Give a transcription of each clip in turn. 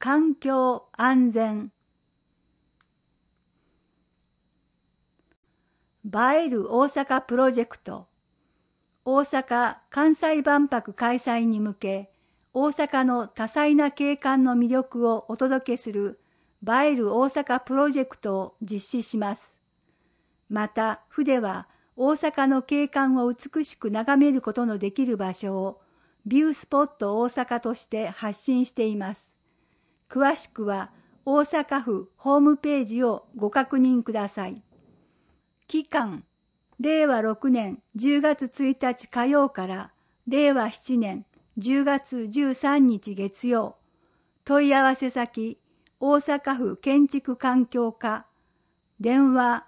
環境安全。映える大阪プロジェクト。大阪・関西万博開催に向け、大阪の多彩な景観の魅力をお届けする映える大阪プロジェクトを実施します。また、府では大阪の景観を美しく眺めることのできる場所をビュースポット大阪として発信しています。詳しくは大阪府ホームページをご確認ください。期間、令和6年10月1日火曜から令和7年10月13日月曜。問い合わせ先、大阪府建築環境課。電話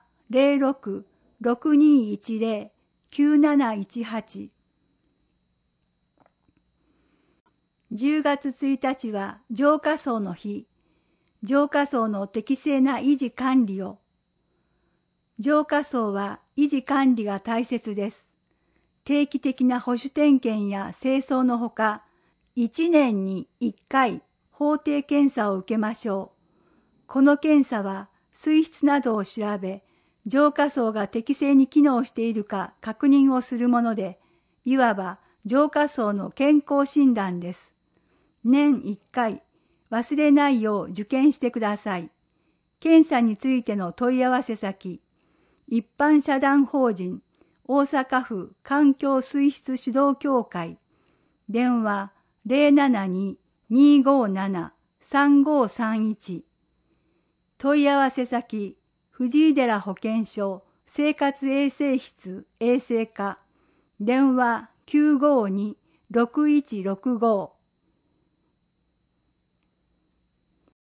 06-6210-9718。10月1日は浄化槽の日。浄化槽の適正な維持管理を。浄化槽は維持管理が大切です。定期的な保守点検や清掃のほか、1年に1回法定検査を受けましょう。この検査は水質などを調べ、浄化槽が適正に機能しているか確認をするもので、いわば浄化槽の健康診断です。年1回、忘れないよう受検してください。検査についての問い合わせ先、一般社団法人大阪府環境水質指導協会。電話072-257-3531。問い合わせ先、藤井寺保健所生活衛生室衛生課。電話952-6165。